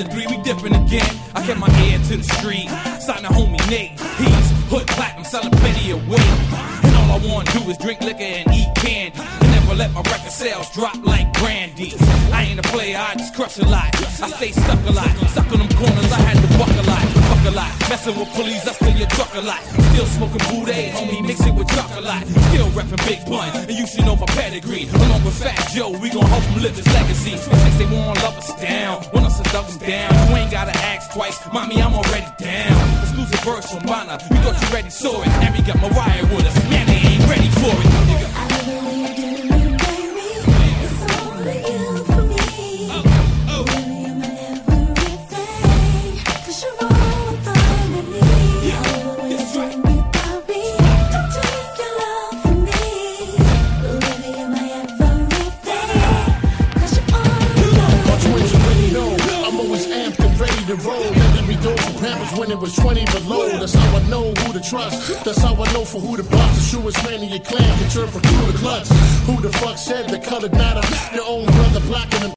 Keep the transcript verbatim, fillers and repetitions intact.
of three, we dipping again. I kept my ear to the street, signed a homie Nate. He's hood platinum, selling plenty of weight. And all I wanna do is drink liquor and eat candy, and never let my record sales drop like brandy. I ain't a player, I just crush a lot. I stay stuck a lot, stuck on them corners, I had to buck a lot, fuck a lot. Messing with police, I steal your truck a lot. Still smoking Boudet, homie, mix it with chocolate. Still repping Big Pun, and you should know my pedigree. Along with Fat Joe, we gon' help him live his legacy. In case they wanna love us down, want us to dug them down. You ain't gotta ask twice, mommy, I'm already down. Exclusive verse from Bonner, we thought you ready, saw it. Harry got Mariah with us, man, they ain't ready for it, nigga. I love the way you do, you baby. It's only you for me. Oh, oh. Baby, you're my everything. 'Cause you're all I'm finding me. I love the way you do me, Bobby. Don't take your love from me. Oh, baby, you're my everything. 'Cause you're all I'm finding My twins already know I'm always amped and ready to roll. Letting me go for Pampers when it was twenty below. That's how I know who to trust. That's how I know for who to bust. The truest man in your clan can turn for through the clutch. Who the fuck said the color matter? Your own brother blocking them.